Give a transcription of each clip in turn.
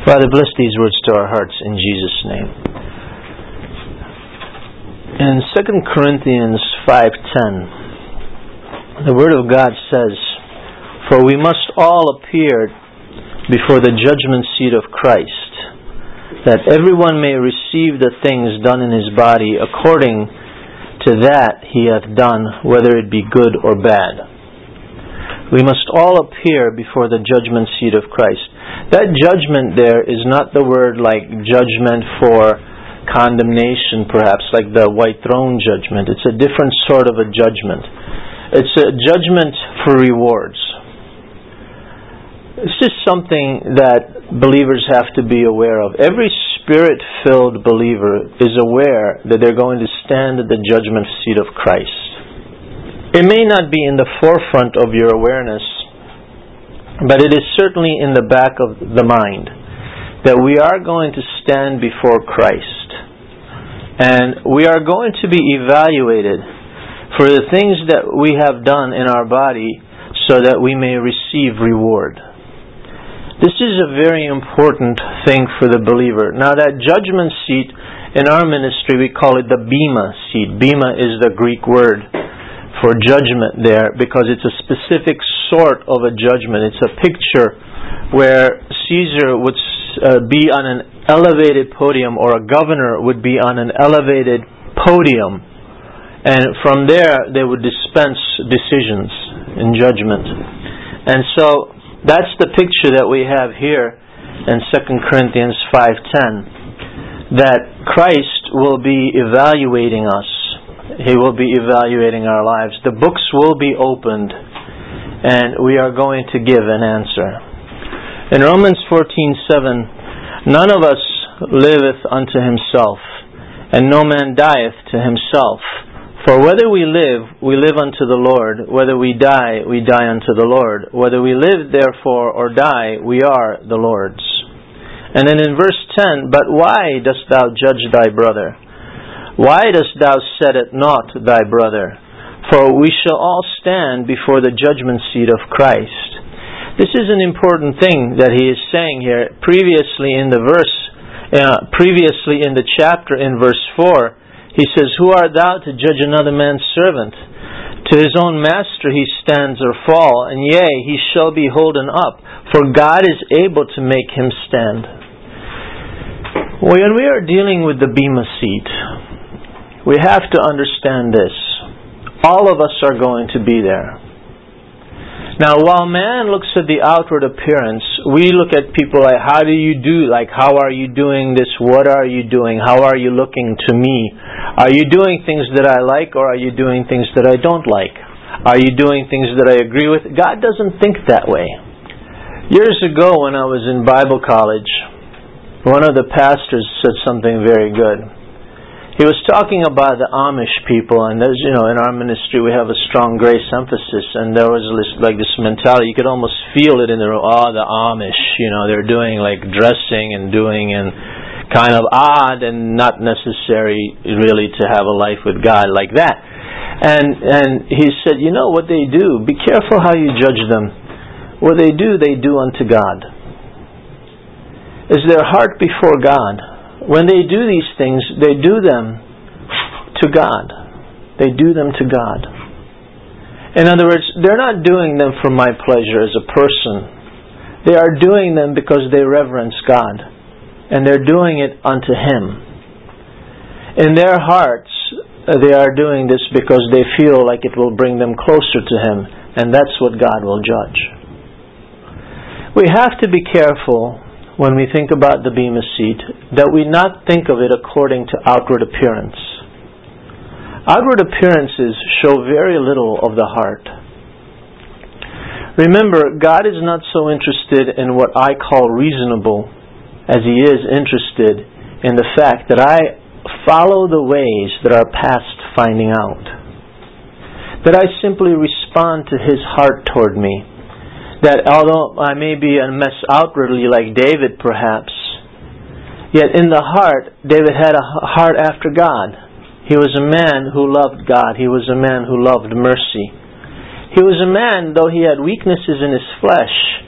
Father, bless these words to our hearts in Jesus' name. In 2 Corinthians 5:10, the Word of God says, "For we must all appear before the judgment seat of Christ, that everyone may receive the things done in his body according to that he hath done, whether it be good or bad." We must all appear before the judgment seat of Christ. That judgment there is not the word like judgment for condemnation, perhaps, like the white throne judgment. It's a different sort of a judgment. It's a judgment for rewards. It's just something that believers have to be aware of. Every Spirit-filled believer is aware that they're going to stand at the judgment seat of Christ. It may not be in the forefront of your awareness, but it is certainly in the back of the mind that we are going to stand before Christ. And we are going to be evaluated for the things that we have done in our body so that we may receive reward. This is a very important thing for the believer. Now that judgment seat, in our ministry we call it the Bema seat. Bema is the Greek word for judgment there because it's a specific sort of a judgment. It's a picture where Caesar would be on an elevated podium, or a governor would be on an elevated podium, and from there they would dispense decisions in judgment. And so that's the picture that we have here in 2 Corinthians 5:10, that Christ will be evaluating us. He will be evaluating our lives. The books will be opened, and we are going to give an answer. In Romans 14:7, "None of us liveth unto himself, and no man dieth to himself. For whether we live unto the Lord. Whether we die unto the Lord. Whether we live therefore or die, we are the Lord's." And then in verse 10, "But why dost thou judge thy brother? Why dost thou set at naught thy brother? For we shall all stand before the judgment seat of Christ." This is an important thing that he is saying here. Previously in the chapter, in verse 4, he says, "Who art thou to judge another man's servant? To his own master he stands or fall, and yea, he shall be holden up, for God is able to make him stand." When we are dealing with the Bema seat, we have to understand this. All of us are going to be there. Now, while man looks at the outward appearance, we look at people like, how do you do? Like, how are you doing this? What are you doing? How are you looking to me? Are you doing things that I like, or are you doing things that I don't like? Are you doing things that I agree with? God doesn't think that way. Years ago when I was in Bible college, one of the pastors said something very good. He was talking about the Amish people, and as you know, in our ministry we have a strong grace emphasis, and there was this mentality. You could almost feel it in the room. Oh, the Amish, they're doing like dressing and doing and kind of odd and not necessary really to have a life with God like that. And he said, what they do, be careful how you judge them. What they do unto God. Is their heart before God. When they do these things, they do them to God. They do them to God. In other words, they're not doing them for my pleasure as a person. They are doing them because they reverence God. And they're doing it unto Him. In their hearts, they are doing this because they feel like it will bring them closer to Him. And that's what God will judge. We have to be careful when we think about the Bema seat, that we not think of it according to outward appearance. Outward appearances show very little of the heart. Remember, God is not so interested in what I call reasonable as He is interested in the fact that I follow the ways that are past finding out. That I simply respond to His heart toward me. That although I may be a mess outwardly like David perhaps, yet in the heart, David had a heart after God. He was a man who loved God. He was a man who loved mercy. He was a man, though he had weaknesses in his flesh,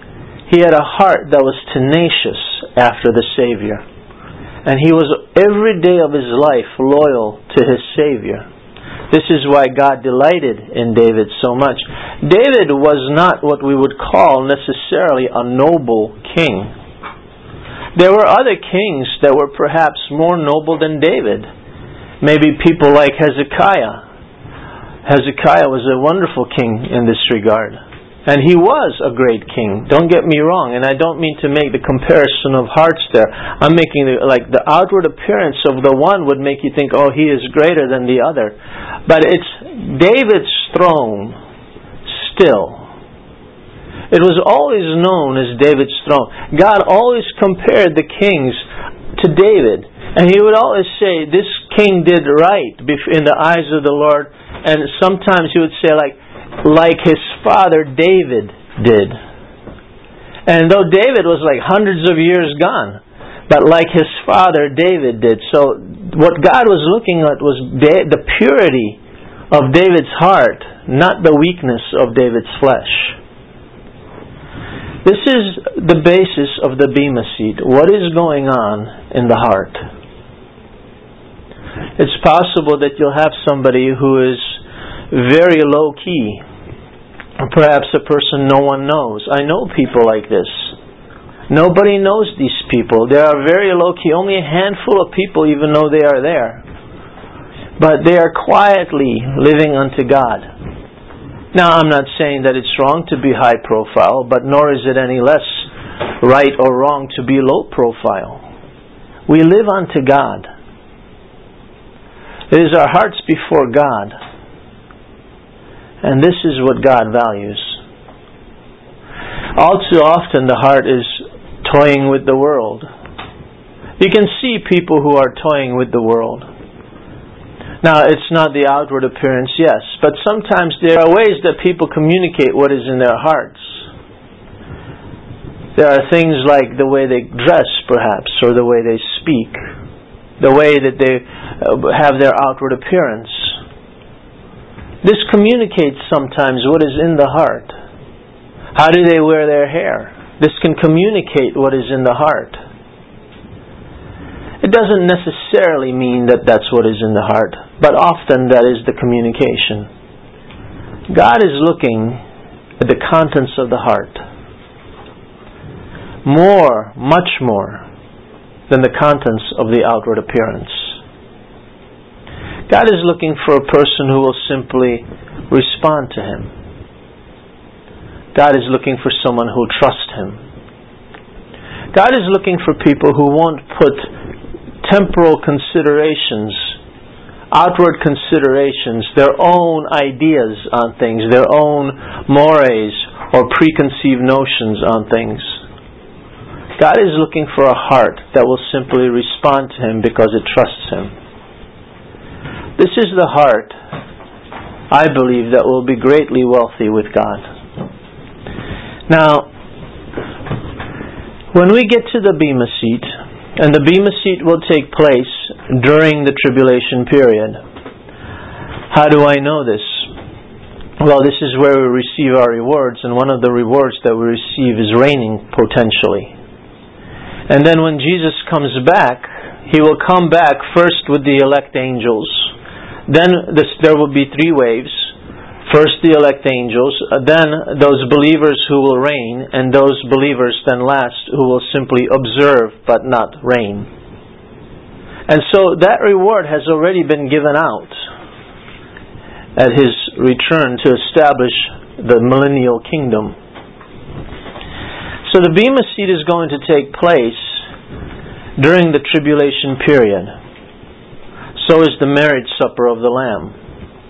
He had a heart that was tenacious after the Savior. And he was every day of his life loyal to his Savior. This is why God delighted in David so much. David was not what we would call necessarily a noble king. There were other kings that were perhaps more noble than David. Maybe people like Hezekiah. Hezekiah was a wonderful king in this regard. And he was a great king. Don't get me wrong. And I don't mean to make the comparison of hearts there. I'm making the outward appearance of the one would make you think, oh, he is greater than the other. But it's David's throne still. It was always known as David's throne. God always compared the kings to David. And he would always say, this king did right in the eyes of the Lord. And sometimes he would say like his father David did. And though David was like hundreds of years gone, but like his father David did. So what God was looking at was the purity of David's heart, not the weakness of David's flesh. This is the basis of the Bema seat. What is going on in the heart? It's possible that you'll have somebody who is very low key. Perhaps a person no one knows. I know people like this. Nobody knows these people. They are very low key. Only a handful of people even know they are there. But they are quietly living unto God. Now, I'm not saying that it's wrong to be high profile, but nor is it any less right or wrong to be low profile. We live unto God. It is our hearts before God. And this is what God values. All too often the heart is toying with the world. You can see people who are toying with the world. Now, it's not the outward appearance, yes, but sometimes there are ways that people communicate what is in their hearts. There are things like the way they dress, perhaps, or the way they speak, the way that they have their outward appearance. This communicates sometimes what is in the heart. How do they wear their hair? This can communicate what is in the heart. It doesn't necessarily mean that that's what is in the heart, but often that is the communication. God is looking at the contents of the heart. More, much more, than the contents of the outward appearance. God is looking for a person who will simply respond to Him. God is looking for someone who will trust Him. God is looking for people who won't put temporal considerations, outward considerations, their own ideas on things, their own mores or preconceived notions on things. God is looking for a heart that will simply respond to Him because it trusts Him. This is the heart, I believe, that will be greatly wealthy with God. Now, when we get to the Bema seat, and the Bema seat will take place during the tribulation period. How do I know this? Well, this is where we receive our rewards, and one of the rewards that we receive is reigning potentially. And then when Jesus comes back, He will come back first with the elect angels. Then there will be three waves. First the elect angels, then those believers who will reign, and those believers then last who will simply observe but not reign. And so that reward has already been given out at His return to establish the millennial kingdom. So the Bema seat is going to take place during the tribulation period. So is the marriage supper of the Lamb.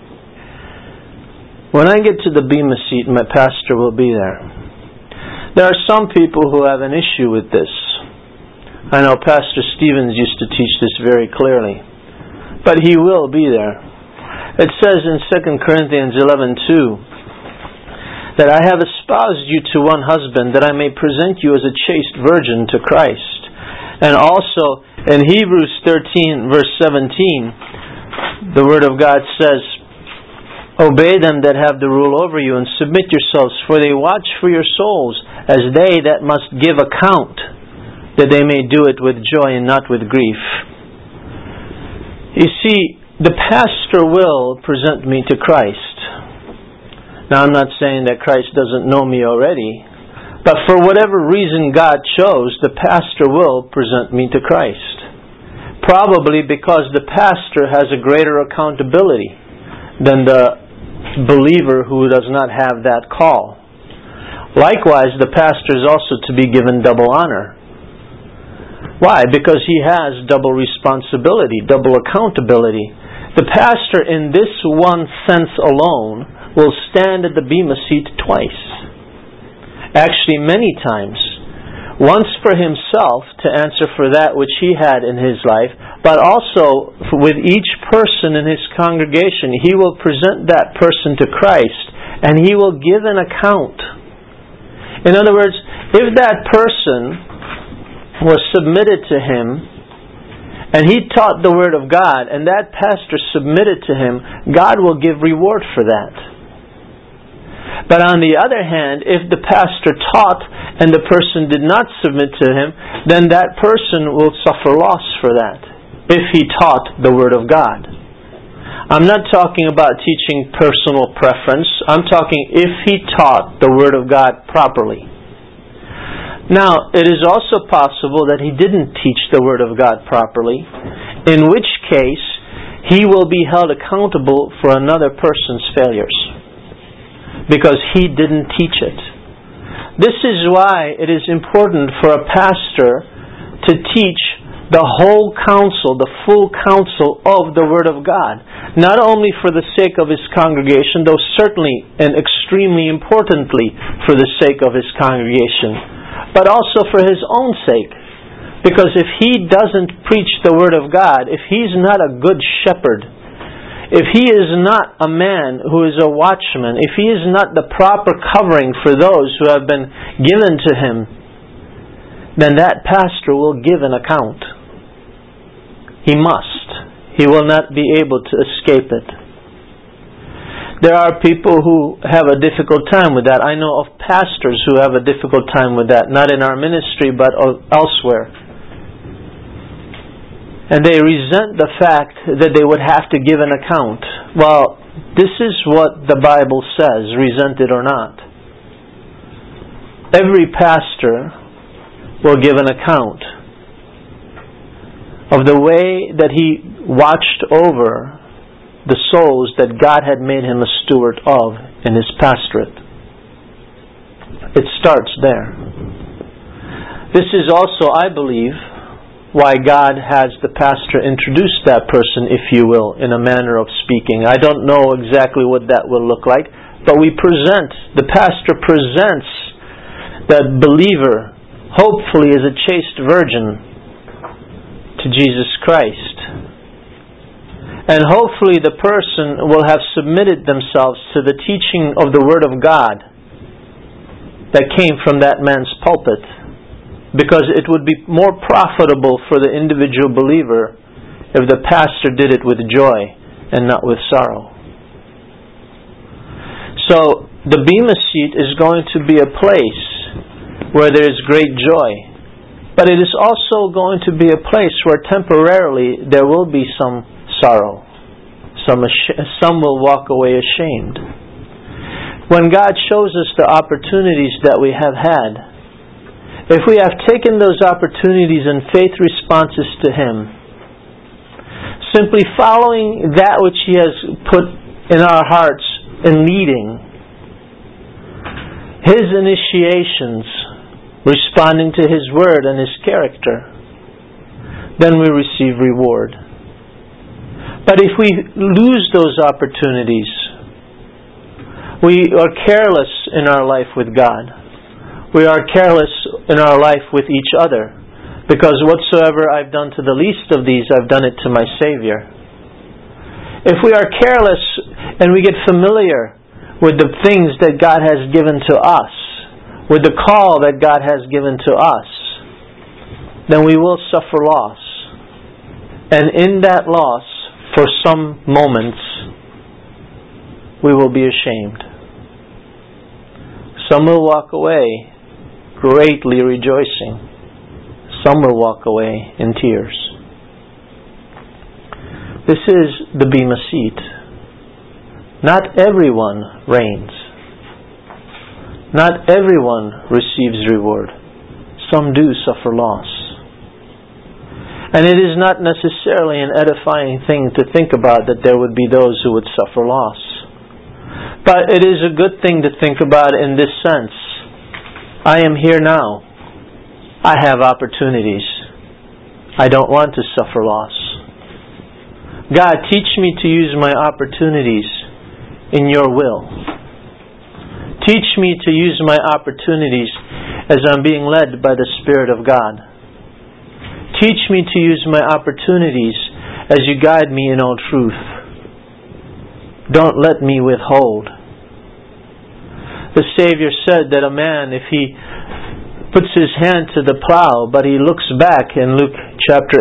When I get to the Bema seat, my pastor will be there. There are some people who have an issue with this. I know Pastor Stevens used to teach this very clearly. But he will be there. It says in 2 Corinthians 11:2 that I have espoused you to one husband that I may present you as a chaste virgin to Christ. And also in Hebrews 13 verse 17, the Word of God says, obey them that have the rule over you, and submit yourselves, for they watch for your souls, as they that must give account, that they may do it with joy and not with grief. You see, the pastor will present me to Christ. Now, I'm not saying that Christ doesn't know me already, but for whatever reason God chose, the pastor will present me to Christ. Probably because the pastor has a greater accountability than the believer who does not have that call. Likewise, the pastor is also to be given double honor. Why? Because he has double responsibility, double accountability. The pastor, in this one sense alone, will stand at the bema seat twice. Actually, many times. Once for himself to answer for that which he had in his life, but also with each person in his congregation, he will present that person to Christ and he will give an account. In other words, if that person was submitted to him and he taught the Word of God and that pastor submitted to him, God will give reward for that. But on the other hand, if the pastor taught and the person did not submit to him, then that person will suffer loss for that, if he taught the Word of God. I'm not talking about teaching personal preference. I'm talking if he taught the Word of God properly. Now, it is also possible that he didn't teach the Word of God properly, in which case he will be held accountable for another person's failures, because he didn't teach it. This is why it is important for a pastor to teach the whole counsel, the full counsel of the Word of God. Not only for the sake of his congregation, though certainly and extremely importantly for the sake of his congregation, but also for his own sake. Because if he doesn't preach the Word of God, if he's not a good shepherd, if he is not a man who is a watchman, if he is not the proper covering for those who have been given to him, then that pastor will give an account. He must. He will not be able to escape it. There are people who have a difficult time with that. I know of pastors who have a difficult time with that, not in our ministry but elsewhere. And they resent the fact that they would have to give an account. Well, this is what the Bible says, resent it or not. Every pastor will give an account of the way that he watched over the souls that God had made him a steward of in his pastorate. It starts there. This is also, I believe, why God has the pastor introduce that person, if you will, in a manner of speaking. I don't know exactly what that will look like, but the pastor presents that believer, hopefully as a chaste virgin, to Jesus Christ. And hopefully the person will have submitted themselves to the teaching of the Word of God that came from that man's pulpit. Because it would be more profitable for the individual believer if the pastor did it with joy and not with sorrow. So, the bema seat is going to be a place where there is great joy. But it is also going to be a place where temporarily there will be some sorrow. Some will walk away ashamed. When God shows us the opportunities that we have had, if we have taken those opportunities in faith responses to Him, simply following that which He has put in our hearts in leading, His initiations, responding to His Word and His character, then we receive reward. But if we lose those opportunities, we are careless in our life with God. We are careless in our life with each other, because whatsoever I've done to the least of these, I've done it to my Savior. If we are careless and we get familiar with the things that God has given to us, with the call that God has given to us, then we will suffer loss. And in that loss, for some moments, we will be ashamed. Some will walk away greatly rejoicing. Some will walk away in tears. This is the Bema seat. Not everyone reigns. Not everyone receives reward. Some do suffer loss. And it is not necessarily an edifying thing to think about that there would be those who would suffer loss. But it is a good thing to think about in this sense. I am here now. I have opportunities. I don't want to suffer loss. God, teach me to use my opportunities in your will. Teach me to use my opportunities as I'm being led by the Spirit of God. Teach me to use my opportunities as you guide me in all truth. Don't let me withhold. The Savior said that a man, if he puts his hand to the plow, but he looks back in Luke chapter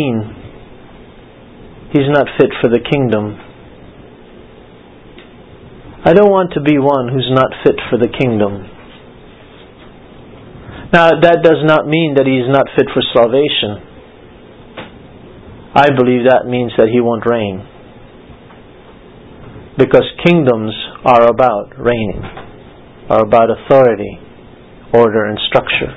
18, he's not fit for the kingdom. I don't want to be one who's not fit for the kingdom. Now, that does not mean that he's not fit for salvation. I believe that means that he won't reign. Because kingdoms are about reigning, are about authority, order, and structure.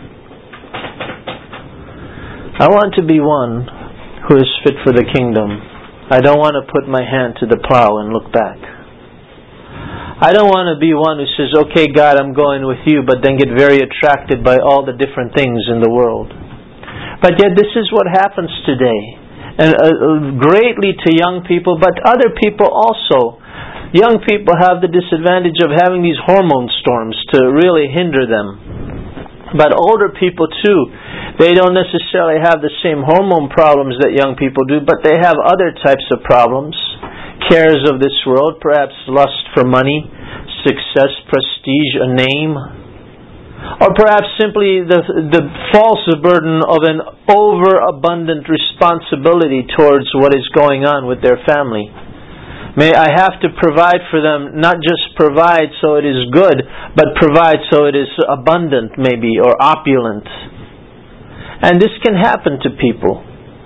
I want to be one who is fit for the kingdom. I don't want to put my hand to the plow and look back. I don't want to be one who says, okay, God, I'm going with you, but then get very attracted by all the different things in the world. But yet this is what happens today. And greatly to young people, but other people also. Young people have the disadvantage of having these hormone storms to really hinder them. But older people too, they don't necessarily have the same hormone problems that young people do, but they have other types of problems. Cares of this world, perhaps lust for money, success, prestige, a name, or perhaps simply the false burden of an overabundant responsibility towards what is going on with their family. May I have to provide for them, not just provide so it is good, but provide so it is abundant maybe, or opulent. And this can happen to people.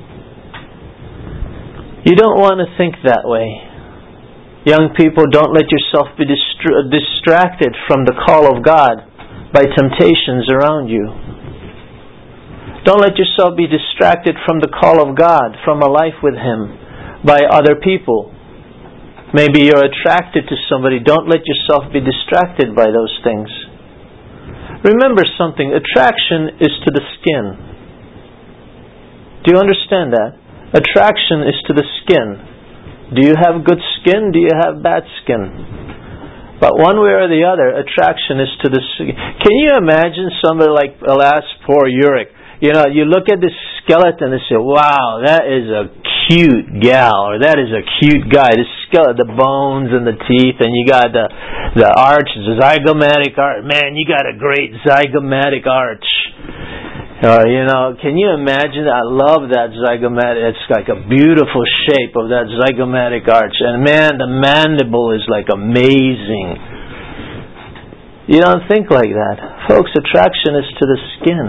You don't want to think that way. Young people, don't let yourself be distracted from the call of God by temptations around you. Don't let yourself be distracted from the call of God, from a life with Him, by other people. Maybe you're attracted to somebody. Don't let yourself be distracted by those things. Remember something. Attraction is to the skin. Do you understand that? Attraction is to the skin. Do you have good skin? Do you have bad skin? But one way or the other, attraction is to the skin. Can you imagine somebody like, alas, poor Urich? You know, you look at this skeleton and say, wow, that is a cute gal, or that is a cute guy. This skeleton, the bones and the teeth, and you got the arch, the zygomatic arch. Man, you got a great zygomatic arch. You know, can you imagine? I love that zygomatic. It's like a beautiful shape of that zygomatic arch. And man, the mandible is like amazing. You don't think like that. Folks, attraction is to the skin.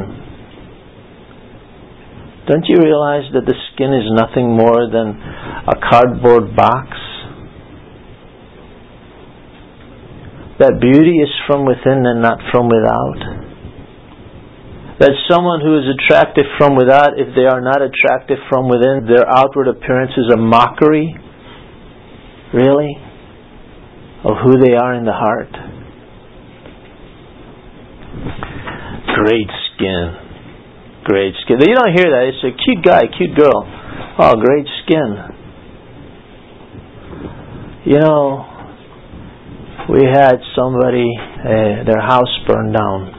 Don't you realize that the skin is nothing more than a cardboard box? That beauty is from within and not from without. That someone who is attractive from without, if they are not attractive from within, their outward appearance is a mockery, really, of who they are in the heart. Great skin. Great skin. You don't hear that. It's a cute guy, cute girl. Oh, great skin. You know, we had somebody, their house burned down.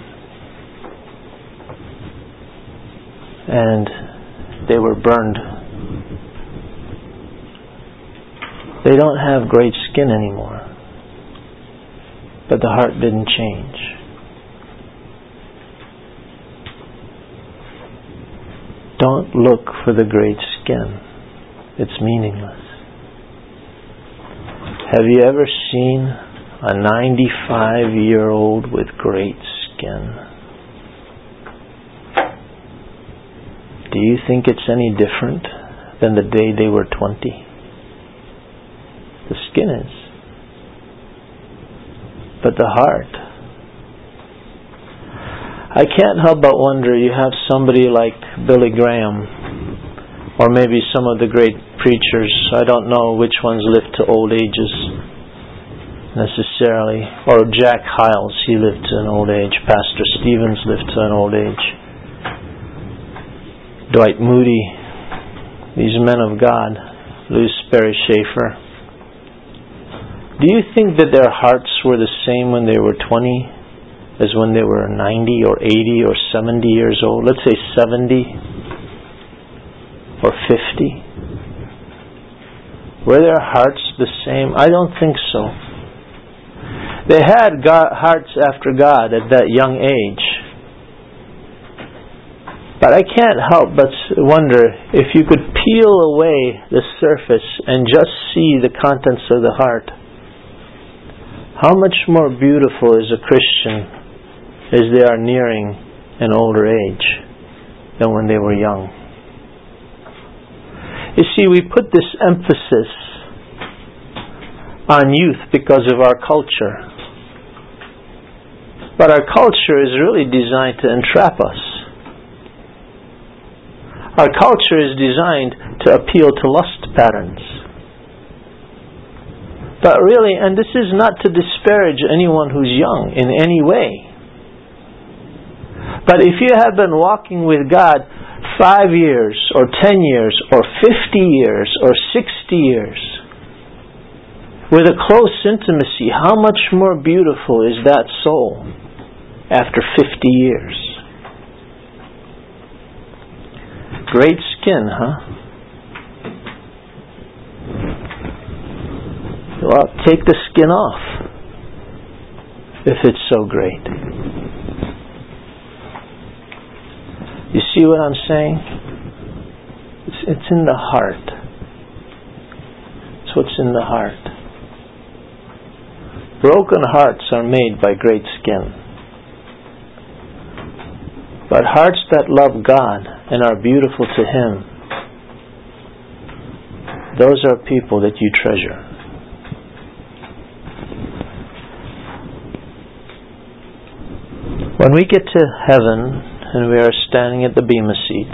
And they were burned. They don't have great skin anymore. But the heart didn't change. Don't look for the great skin. It's meaningless. Have you ever seen a 95-year-old with great skin? do you think it's any different than the day they were 20? The skin is. But the heart. I can't help but wonder, you have somebody like Billy Graham, or maybe some of the great preachers, I don't know which ones lived to old ages necessarily, or Jack Hyles, he lived to an old age, Pastor Stevens lived to an old age, Dwight Moody, these men of God, Lou Sperry Schaefer. Do you think that their hearts were the same when they were 20 as when they were 90 or 80 or 70 years old? Let's say 70 or 50. Were their hearts the same? I don't think so. They had hearts after God at that young age. But I can't help but wonder if you could peel away the surface and just see the contents of the heart. How much more beautiful is a Christian as they are nearing an older age than when they were young? You see, we put this emphasis on youth because of our culture. But our culture is really designed to entrap us. Our culture is designed to appeal to lust patterns. But really, and this is not to disparage anyone who's young in any way. But if you have been walking with God 5 years, or 10 years, or 50 years, or 60 years, with a close intimacy, how much more beautiful is that soul after 50 years? Great skin, huh? Well, take the skin off if it's so great. You see what I'm saying? It's in the heart. It's what's in the heart. Broken hearts are made by great skin. But hearts that love God and are beautiful to Him, those are people that you treasure. When we get to heaven and we are standing at the Bema seat,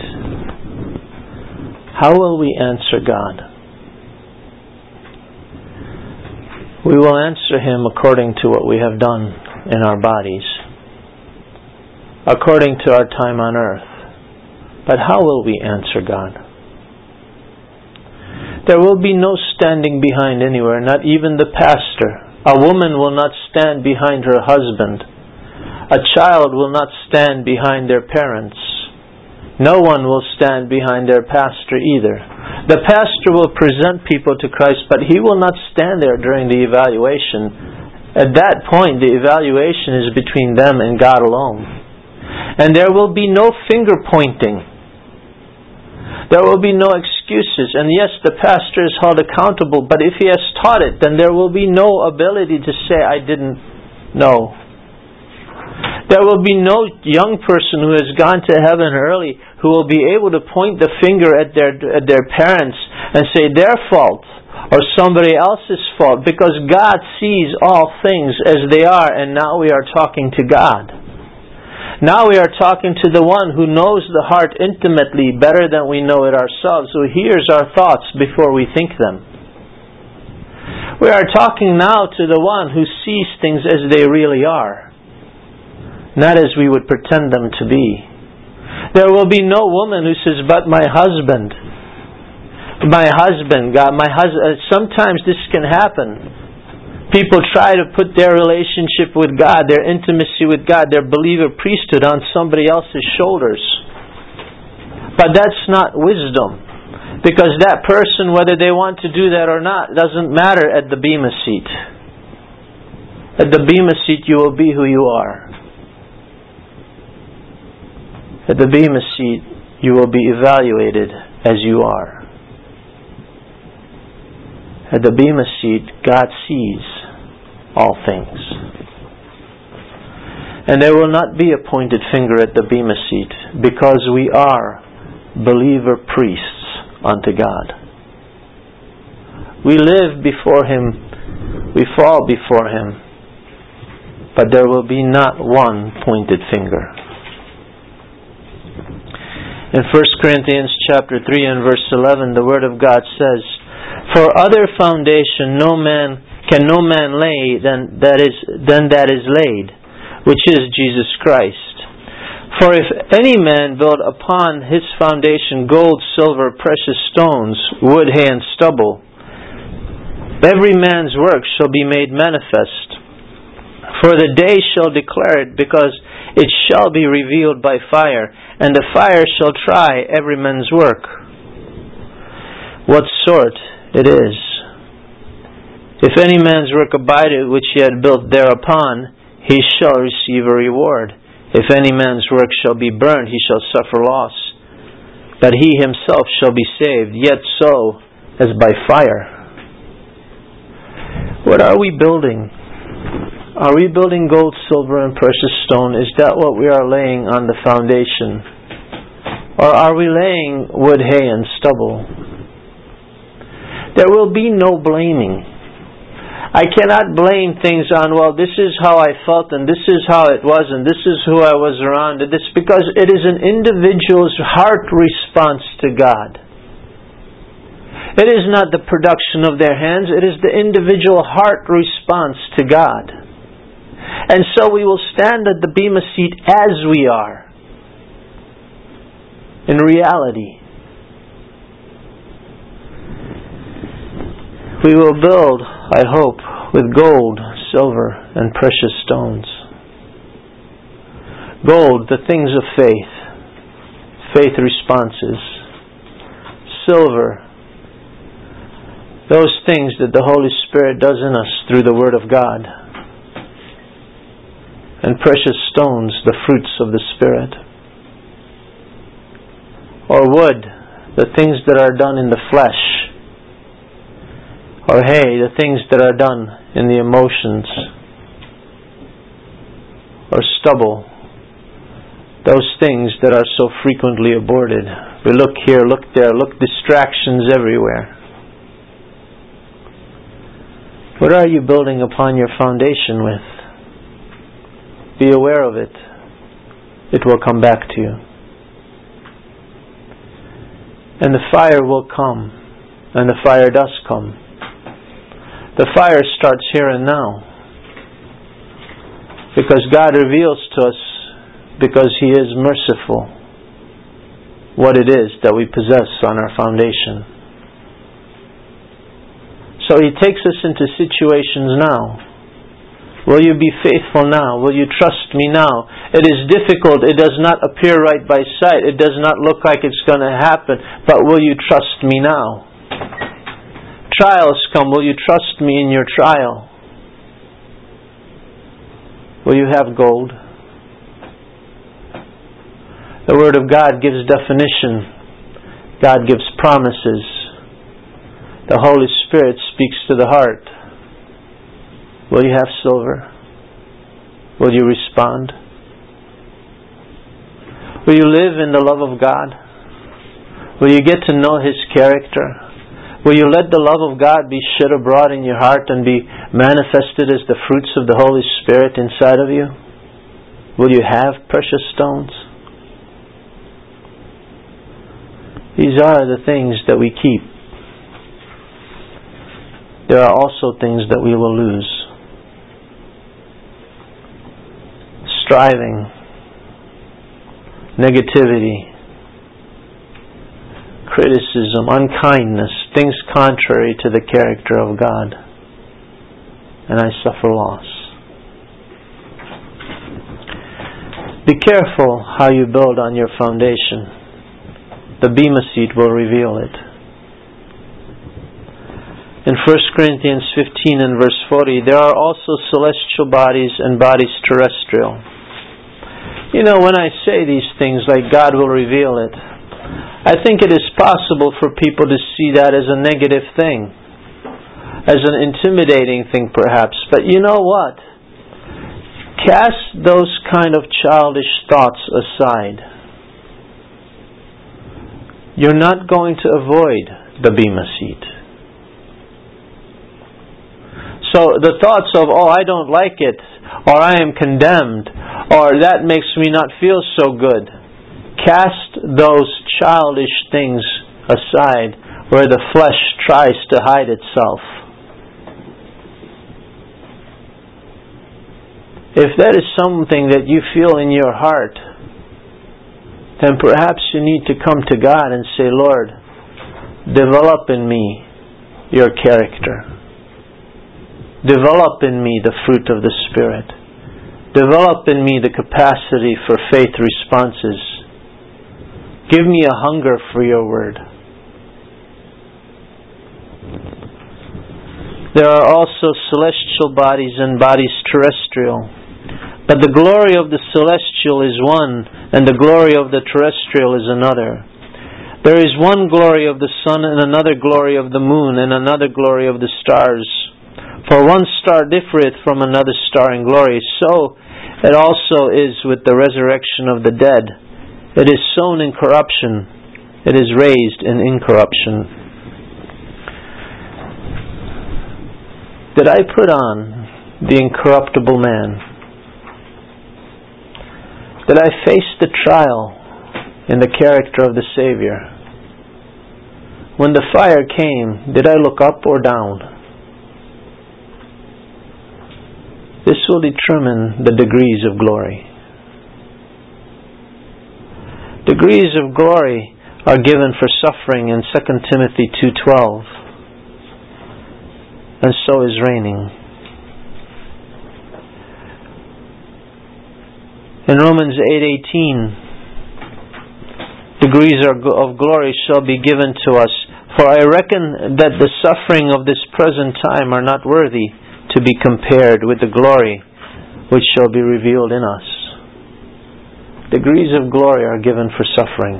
how will we answer God? We will answer Him according to what we have done in our bodies, according to our time on earth. But how will we answer God? There will be no standing behind anywhere, not even the pastor. A woman will not stand behind her husband. A child will not stand behind their parents. No one will stand behind their pastor either. The pastor will present people to Christ, but he will not stand there during the evaluation. At that point, the evaluation is between them and God alone. And there will be no finger pointing. There will be no excuses. And yes, the pastor is held accountable, but if he has taught it, then there will be no ability to say, I didn't know. There will be no young person who has gone to heaven early who will be able to point the finger at their parents and say their fault or somebody else's fault, because God sees all things as they are, and now we are talking to God. Now we are talking to the one who knows the heart intimately better than we know it ourselves, who hears our thoughts before we think them. We are talking now to the one who sees things as they really are, not as we would pretend them to be. There will be no woman who says, but my husband, God, sometimes this can happen. People try to put their relationship with God, their intimacy with God, their believer priesthood on somebody else's shoulders. But that's not wisdom. Because that person, whether they want to do that or not, doesn't matter at the Bema seat. At the Bema seat you will be who you are. At the Bema seat you will be evaluated as you are. At the Bema seat, God sees all things. And there will not be a pointed finger at the Bema seat, because we are believer priests unto God. We live before Him, we fall before Him, but there will be not one pointed finger. In 1 Corinthians chapter 3 and verse 11, the Word of God says, "For other foundation can no man lay than that is laid, which is Jesus Christ. For if any man build upon his foundation gold, silver, precious stones, wood, hay, and stubble, every man's work shall be made manifest. For the day shall declare it, because it shall be revealed by fire, and the fire shall try every man's work, what sort it is. If any man's work abideth which he had built thereupon, he shall receive a reward. If any man's work shall be burned, he shall suffer loss. But he himself shall be saved, yet so as by fire." What are we building? Are we building gold, silver, and precious stone? Is that what we are laying on the foundation? Or are we laying wood, hay, and stubble? There will be no blaming. I cannot blame things on, well, this is how I felt, and this is how it was, and this is who I was around. This because it is an individual's heart response to God. It is not the production of their hands, it is the individual heart response to God. And so we will stand at the bema seat as we are, in reality. We will build, I hope, with gold, silver, and precious stones. Gold, the things of faith, faith responses. Silver, those things that the Holy Spirit does in us through the Word of God. And precious stones, the fruits of the Spirit. Or wood, the things that are done in the flesh. Or hay, the things that are done in the emotions. Or stubble, those things that are so frequently aborted. We look here, look there, look distractions everywhere. What are you building upon your foundation with? Be aware of it. It will come back to you. And the fire will come. And the fire does come. The fire starts here and now. Because God reveals to us, because He is merciful, what it is that we possess on our foundation. So He takes us into situations now. Will you be faithful now? Will you trust me now? It is difficult. It does not appear right by sight. It does not look like it's going to happen. But will you trust me now? Trials come. Will you trust me in your trial? Will you have gold? The Word of God gives definition. God gives promises. The Holy Spirit speaks to the heart. Will you have silver? Will you respond? Will you live in the love of God? Will you get to know His character? Will you let the love of God be shed abroad in your heart and be manifested as the fruits of the Holy Spirit inside of you? Will you have precious stones? These are the things that we keep. There are also things that we will lose. Striving, negativity, criticism, unkindness, things contrary to the character of God. And I suffer loss. Be careful how you build on your foundation. The bema seat will reveal it. In 1 Corinthians 15 and verse 40, there are also celestial bodies and bodies terrestrial. You know, when I say these things like God will reveal it, I think it is possible for people to see that as a negative thing, as an intimidating thing perhaps. But you know what? Cast those kind of childish thoughts aside. you're not going to avoid the bema seat. So the thoughts of, oh, I don't like it, or I am condemned, or that makes me not feel so good, cast those childish things aside where the flesh tries to hide itself. If that is something that you feel in your heart, then perhaps you need to come to God and say, Lord, develop in me your character. Develop in me the fruit of the Spirit. Develop in me the capacity for faith responses. Give me a hunger for your word. There are also celestial bodies and bodies terrestrial. But the glory of the celestial is one, and the glory of the terrestrial is another. There is one glory of the sun, and another glory of the moon, and another glory of the stars. For one star differeth from another star in glory. So it also is with the resurrection of the dead. It is sown in corruption, it is raised in incorruption. Did I put on the incorruptible man? Did I face the trial in the character of the Savior? When the fire came, did I look up or down? This will determine the degrees of glory. Degrees of glory are given for suffering in 2 Timothy 2:12. And so is reigning. In Romans 8:18, degrees of glory shall be given to us. For I reckon that the suffering of this present time are not worthy to be compared with the glory which shall be revealed in us. Degrees of glory are given for suffering.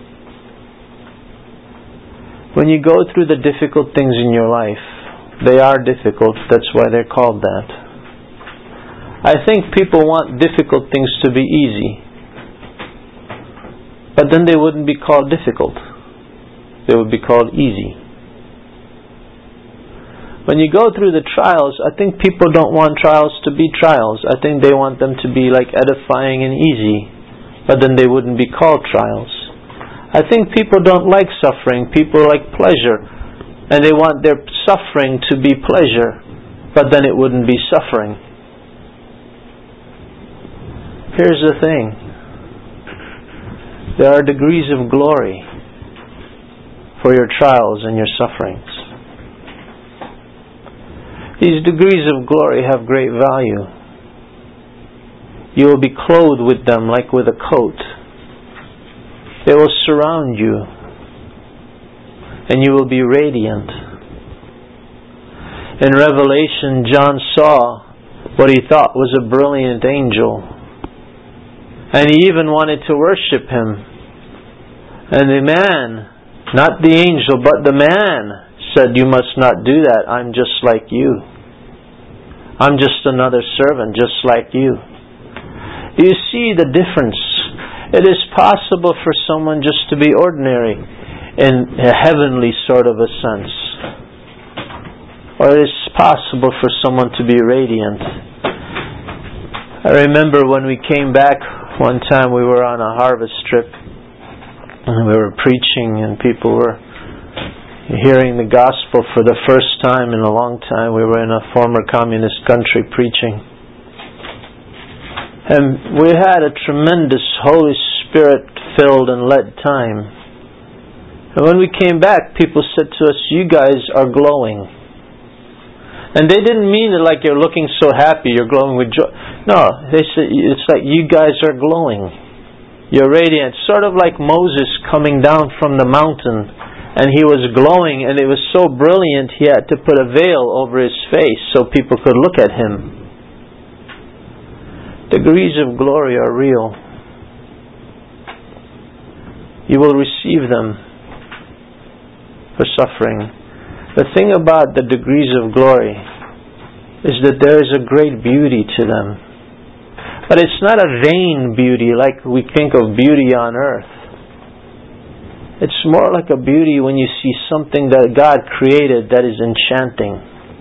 When you go through the difficult things in your life, they are difficult, that's why they're called that. I think people want difficult things to be easy. But then they wouldn't be called difficult. They would be called easy. When you go through the trials, I think people don't want trials to be trials. I think they want them to be like edifying and easy. But then they wouldn't be called trials. I think people don't like suffering. People like pleasure. And they want their suffering to be pleasure. But then it wouldn't be suffering. Here's the thing. There are degrees of glory for your trials and your sufferings. These degrees of glory have great value. You will be clothed with them like with a coat. They will surround you, and you will be radiant. In Revelation, John saw what he thought was a brilliant angel. And he even wanted to worship him. And the man, not the angel, but the man said, "You must not do that. I'm just like you. I'm just another servant, just like you." Do you see the difference? It is possible for someone just to be ordinary in a heavenly sort of a sense. Or it is possible for someone to be radiant. I remember when we came back one time, we were on a harvest trip and we were preaching and people were hearing the gospel for the first time in a long time. We were in a former communist country preaching. And we had a tremendous Holy Spirit filled and led time. And when we came back, people said to us, "You guys are glowing." And they didn't mean it like you're looking so happy, you're glowing with joy. No, they said it's like you guys are glowing. You're radiant. Sort of like Moses coming down from the mountain and he was glowing and it was so brilliant he had to put a veil over his face so people could look at him. Degrees of glory are real. You will receive them for suffering. The thing about the degrees of glory is that there is a great beauty to them. But it's not a vain beauty like we think of beauty on earth. It's more like a beauty when you see something that God created that is enchanting.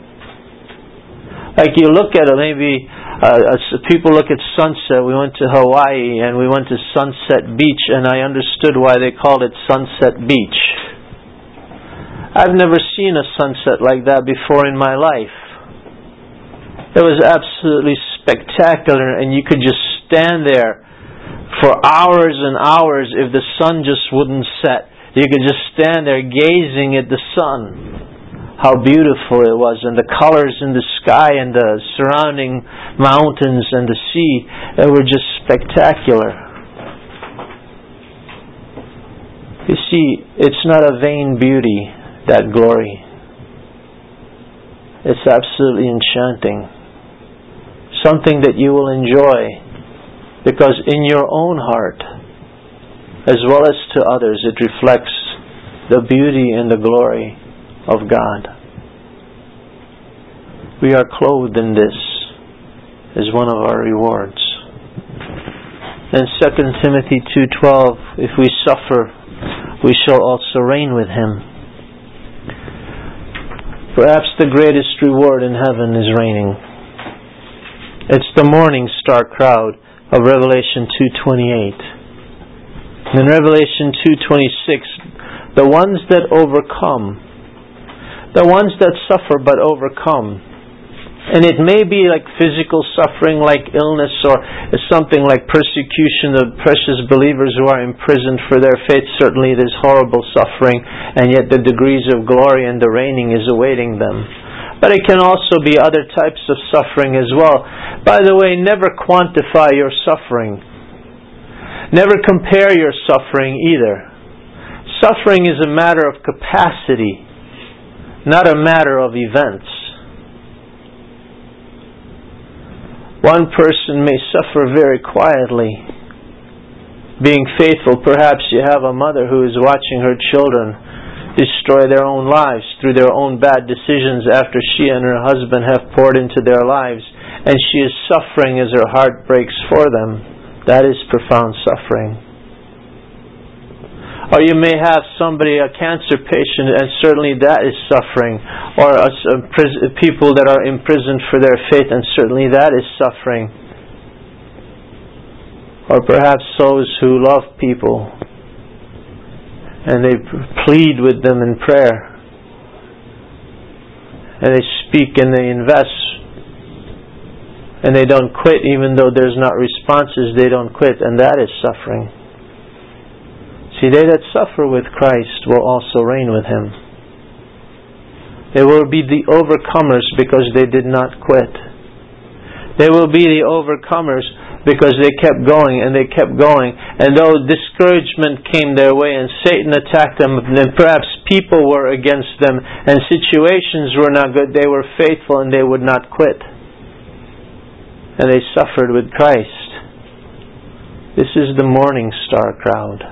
Like you look at it, maybe people look at sunset. We went to Hawaii and we went to Sunset Beach, and I understood why they called it Sunset Beach. I've never seen a sunset like that before in my life. It was absolutely spectacular, and you could just stand there for hours and hours if the sun just wouldn't set. You could just stand there gazing at the sun. How beautiful it was, and the colors in the sky and the surrounding mountains and the sea, they were just spectacular. You see, it's not a vain beauty, that glory. It's absolutely enchanting. Something that you will enjoy, because in your own heart, as well as to others, it reflects the beauty and the glory of God. We are clothed in this as one of our rewards. And 2 Timothy 2:12, if we suffer, we shall also reign with Him. Perhaps the greatest reward in heaven is reigning. It's the morning star crowd of Revelation 2:28. In Revelation 2:26, the ones that overcome, the ones that suffer but overcome. And it may be like physical suffering, like illness, or something like persecution of precious believers who are imprisoned for their faith. Certainly it is horrible suffering, and yet the degrees of glory and the reigning is awaiting them. But it can also be other types of suffering as well. By the way, never quantify your suffering. Never compare your suffering either. Suffering is a matter of capacity, not a matter of events. One person may suffer very quietly, being faithful. Perhaps you have a mother who is watching her children destroy their own lives through their own bad decisions after she and her husband have poured into their lives, and she is suffering as her heart breaks for them. That is profound suffering. Or you may have somebody, a cancer patient, and certainly that is suffering. Or people that are imprisoned for their faith, and certainly that is suffering. Or perhaps those who love people, and they plead with them in prayer, and they speak and they invest, and they don't quit even though there's not responses. They don't quit, and that is suffering. See, they that suffer with Christ will also reign with Him. They will be the overcomers because they did not quit. They will be the overcomers because they kept going and they kept going. And though discouragement came their way and Satan attacked them, and perhaps people were against them and situations were not good, they were faithful and they would not quit. And they suffered with Christ. This is the morning star crowd.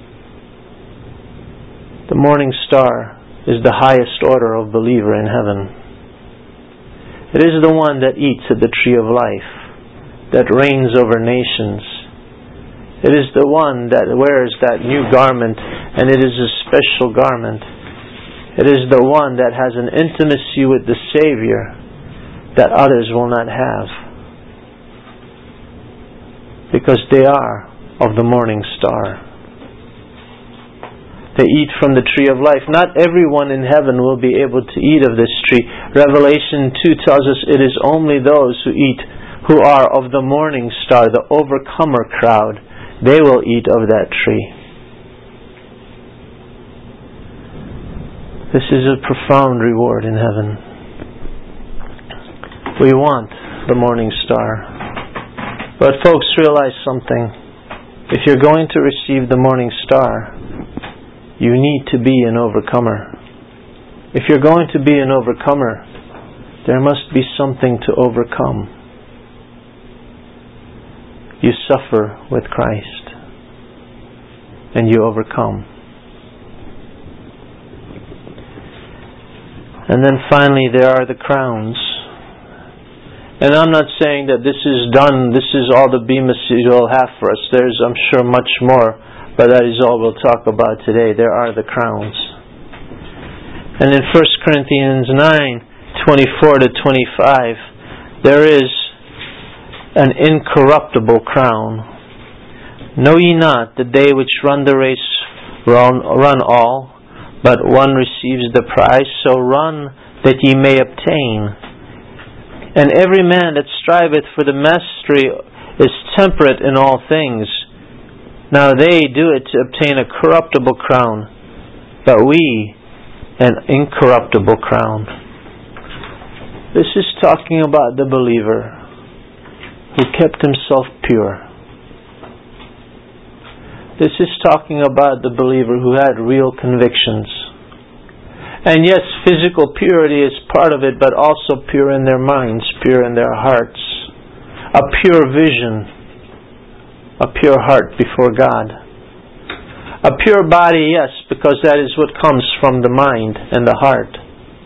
The morning star is the highest order of believer in heaven. It is the one that eats at the tree of life, that reigns over nations. It is the one that wears that new garment, and it is a special garment. It is the one that has an intimacy with the Savior that others will not have, because they are of the morning star. They eat from the tree of life. Not everyone in heaven will be able to eat of this tree. Revelation 2 tells us it is only those who eat, who are of the morning star, the overcomer crowd. They will eat of that tree. This is a profound reward in heaven. We want the morning star. But folks, realize something. If you're going to receive the morning star, you need to be an overcomer. If you're going to be an overcomer, there must be something to overcome. You suffer with Christ, and you overcome. And then finally there are the crowns. And I'm not saying that this is done, this is all the Bema Seat will have for us. There's, I'm sure, much more. But that is all we'll talk about today. There are the crowns. And in 1 Corinthians 9:24 to 25, there is an incorruptible crown. Know ye not that they which run the race run all, but one receives the prize? So run that ye may obtain. And every man that striveth for the mastery is temperate in all things. Now they do it to obtain a corruptible crown, but we an incorruptible crown. This is talking about the believer who kept himself pure. This is talking about the believer who had real convictions. And yes, physical purity is part of it, but also pure in their minds, pure in their hearts. A pure vision, a pure heart before God. A pure body, yes, because that is what comes from the mind and the heart.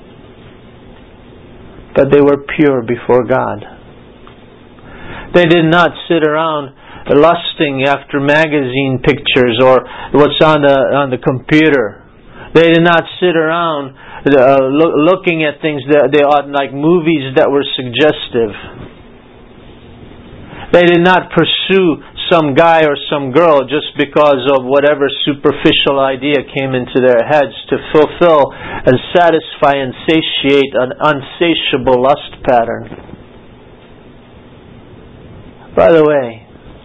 But they were pure before God. They did not sit around lusting after magazine pictures or what's on the computer. They did not sit around looking at things that they ought, like movies that were suggestive. They did not pursue some guy or some girl just because of whatever superficial idea came into their heads to fulfill and satisfy and satiate an unsatiable lust pattern. By the way,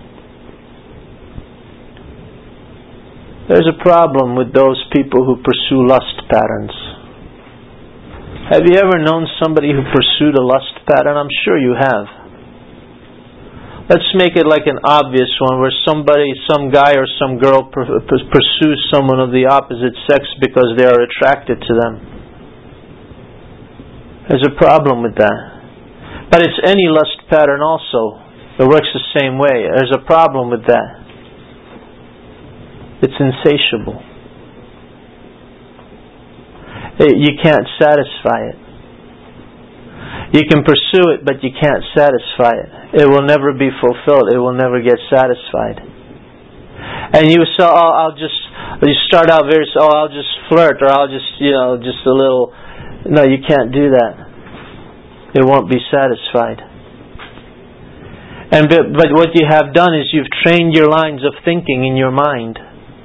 there's a problem with those people who pursue lust patterns. Have you ever known somebody who pursued a lust pattern? I'm sure you have. Let's make it like an obvious one where some guy or some girl pursues someone of the opposite sex because they are attracted to them. There's a problem with that. But it's any lust pattern also. It works the same way. There's a problem with that. It's insatiable. You can't satisfy it. You can pursue it, but you can't satisfy it. It will never be fulfilled. It will never get satisfied. And you say, you start out I'll just flirt, or I'll just a little. No, you can't do that. It won't be satisfied. But what you have done is you've trained your lines of thinking in your mind.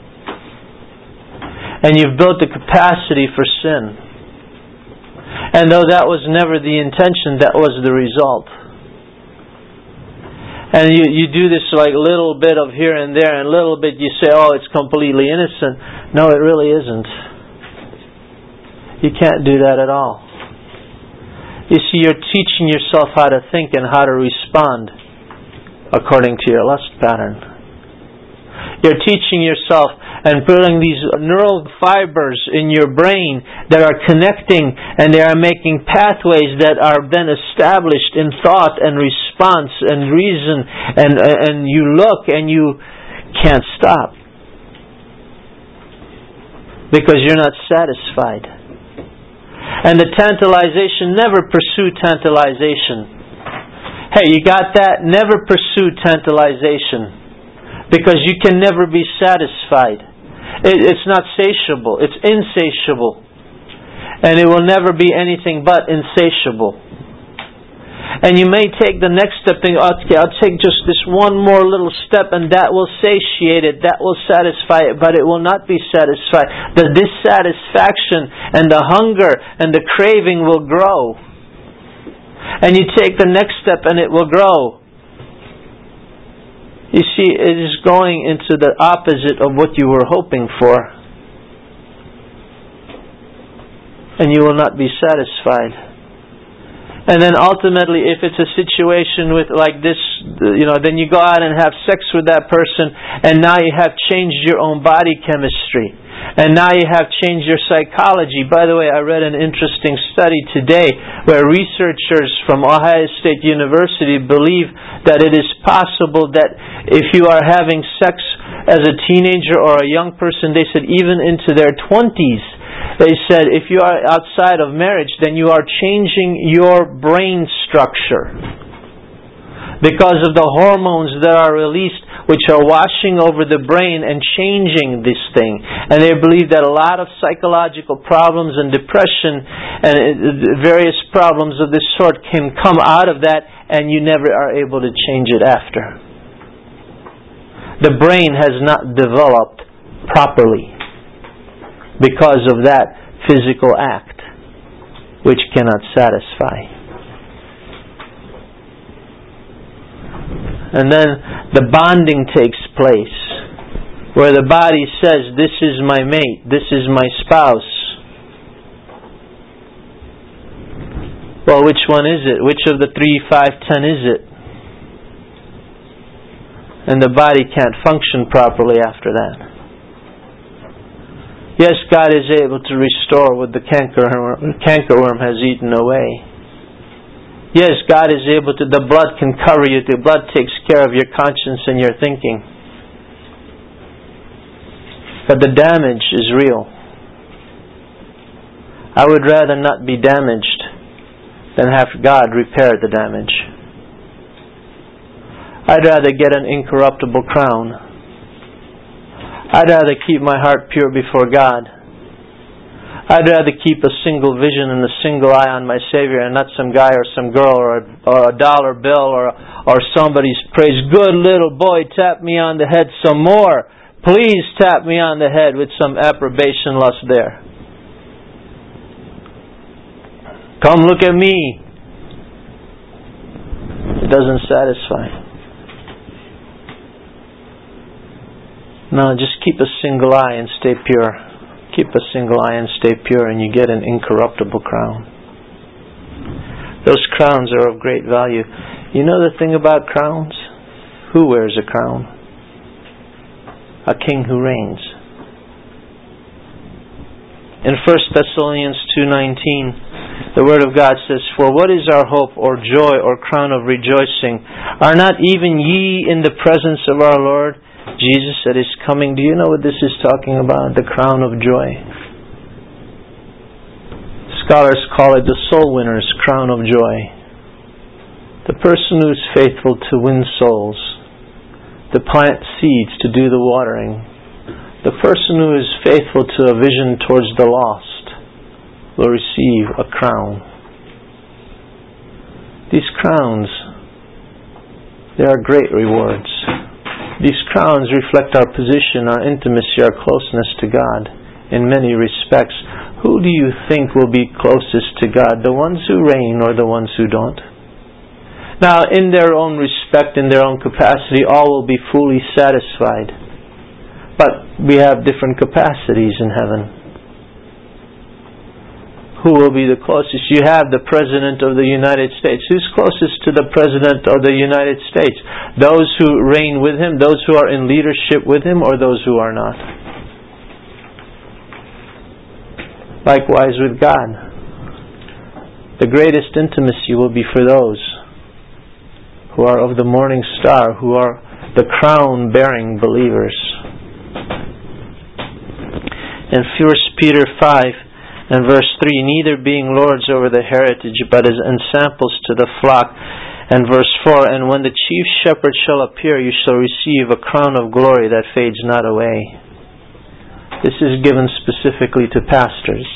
And you've built the capacity for sin. And though that was never the intention, that was the result. And you do this like a little bit of here and there, and a little bit you say, oh, it's completely innocent. No, it really isn't. You can't do that at all. You see, you're teaching yourself how to think and how to respond according to your lust pattern. You're teaching yourself and building these neural fibers in your brain that are connecting, and they are making pathways that are then established in thought and response and reason, and you look and you can't stop because you're not satisfied. And the tantalization, never pursue tantalization. Hey, you got that? Never pursue tantalization. Because you can never be satisfied. It's not satiable. It's insatiable. And it will never be anything but insatiable. And you may take the next step and I'll take just this one more little step and that will satiate it. That will satisfy it. But it will not be satisfied. The dissatisfaction and the hunger and the craving will grow. And you take the next step and it will grow. You see, it is going into the opposite of what you were hoping for. And you will not be satisfied. And then ultimately, if it's a situation with like this, then you go out and have sex with that person, and now you have changed your own body chemistry. And now you have changed your psychology. By the way, I read an interesting study today where researchers from Ohio State University believe that it is possible that if you are having sex as a teenager or a young person, they said even into their 20s, they said if you are outside of marriage, then you are changing your brain structure. Because of the hormones that are released which are washing over the brain and changing this thing. And they believe that a lot of psychological problems and depression and various problems of this sort can come out of that, and you never are able to change it after. The brain has not developed properly because of that physical act, which cannot satisfy. And then the bonding takes place, where the body says, this is my mate, this is my spouse. Well, which one is it? Which of the 3, 5, 10 is it? And the body can't function properly after that. Yes, God is able to restore what the cankerworm has eaten away. Yes, God is able to, the blood can cover you. The blood takes care of your conscience and your thinking. But the damage is real. I would rather not be damaged than have God repair the damage. I'd rather get an incorruptible crown. I'd rather keep my heart pure before God. I'd rather keep a single vision and a single eye on my Savior, and not some guy or some girl or a dollar bill or somebody's praise. Good little boy, tap me on the head some more. Please tap me on the head with some approbation lust there. Come look at me. It doesn't satisfy. No, just keep a single eye and stay pure. Keep a single eye and stay pure, and you get an incorruptible crown. Those crowns are of great value. You know the thing about crowns? Who wears a crown? A king who reigns. In 1 Thessalonians 2:19, the Word of God says, for what is our hope or joy or crown of rejoicing? Are not even ye in the presence of our Lord Jesus at His coming? Do you know what this is talking about? The crown of joy. Scholars call it the soul winner's crown of joy. The person who is faithful to win souls, to plant seeds, to do the watering. The person who is faithful to a vision towards the lost will receive a crown. These crowns, they are great rewards. These crowns reflect our position, our intimacy, our closeness to God in many respects. Who do you think will be closest to God? The ones who reign or the ones who don't? Now, in their own respect, in their own capacity, all will be fully satisfied. But we have different capacities in heaven. Who will be the closest? You have the President of the United States. Who's closest to the President of the United States? Those who reign with him, those who are in leadership with him, or those who are not? Likewise with God. The greatest intimacy will be for those who are of the morning star, who are the crown-bearing believers. In 1 Peter 5, and verse 3, neither being lords over the heritage, but as ensamples to the flock. And verse 4, and when the chief shepherd shall appear, you shall receive a crown of glory that fades not away. This is given specifically to pastors.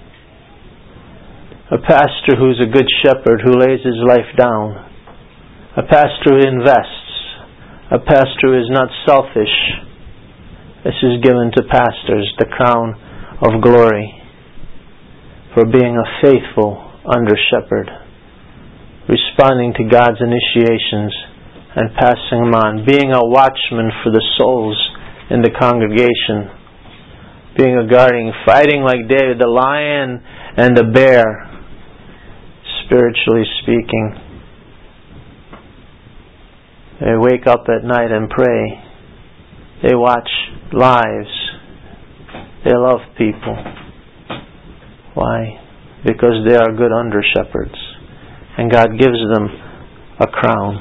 A pastor who is a good shepherd, who lays his life down. A pastor who invests. A pastor who is not selfish. This is given to pastors, the crown of glory, for being a faithful under-shepherd, responding to God's initiations and passing them on, being a watchman for the souls in the congregation, being a guardian, fighting like David, the lion and the bear, spiritually speaking. They wake up at night and pray. They watch lives. They love people. Why? Because they are good under-shepherds. And God gives them a crown.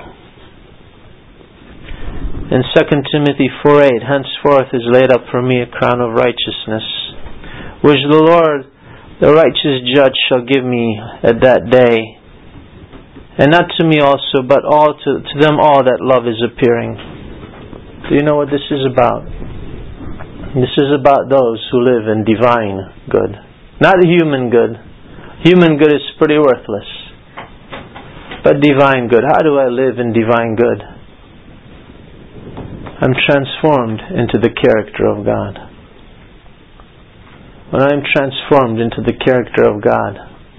In 2 Timothy 4:8, henceforth is laid up for me a crown of righteousness, which the Lord, the righteous judge, shall give me at that day. And not to me also, but to them all that love is appearing. Do you know what this is about? This is about those who live in divine good. Not human good. Human good is pretty worthless. But divine good. How do I live in divine good? I'm transformed into the character of God. When I'm transformed into the character of God,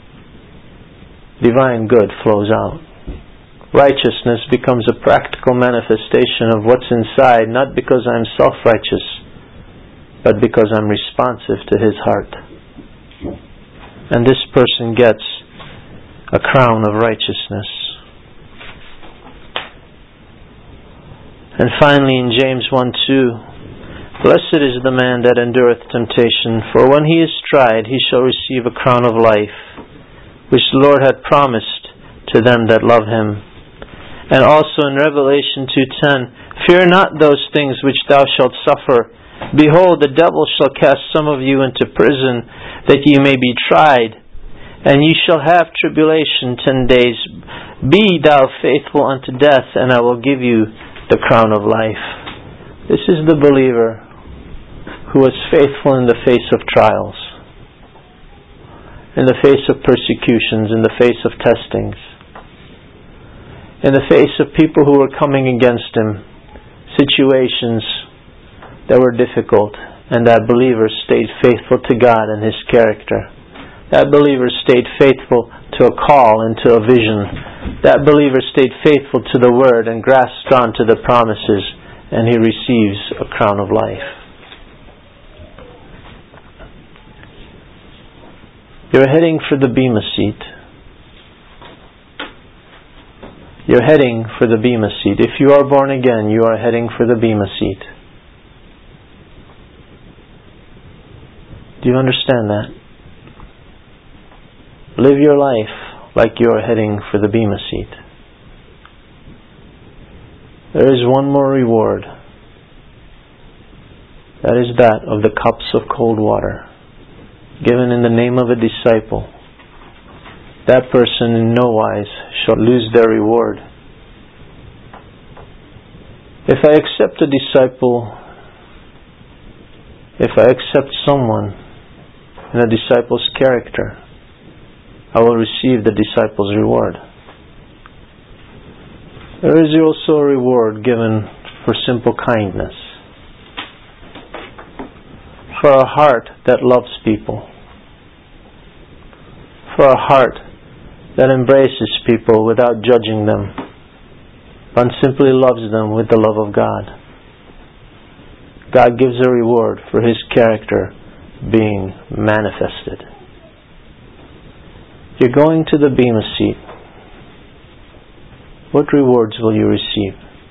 divine good flows out. Righteousness becomes a practical manifestation of what's inside, not because I'm self-righteous, but because I'm responsive to His heart. And this person gets a crown of righteousness. And finally in James 1:2, Blessed is the man that endureth temptation, for when he is tried, he shall receive a crown of life, which the Lord hath promised to them that love Him. And also in Revelation 2:10, Fear not those things which thou shalt suffer. Behold, the devil shall cast some of you into prison, that ye may be tried, and ye shall have tribulation 10 days. Be thou faithful unto death, and I will give you the crown of life. This is the believer who was faithful in the face of trials, in the face of persecutions, in the face of testings, in the face of people who were coming against him, situations that were difficult, and that believer stayed faithful to God and His character. That believer stayed faithful to a call and to a vision. That believer stayed faithful to the Word and grasped on to the promises, and he receives a crown of life. You're heading for the Bema seat. You're heading for the Bema seat. If you are born again, you are heading for the Bema seat. Do you understand that? Live your life like you are heading for the Bema seat. There is one more reward. That is that of the cups of cold water, given in the name of a disciple. That person in no wise shall lose their reward. If I accept a disciple, if I accept someone in a disciple's character, I will receive the disciple's reward. There is also a reward given for simple kindness, for a heart that loves people, for a heart that embraces people without judging them, but simply loves them with the love of God. God gives a reward for His character being manifested. You're going to the Bema seat. What rewards will you receive?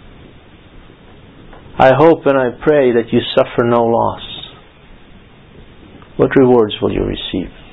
I hope and I pray that you suffer no loss. What rewards will you receive?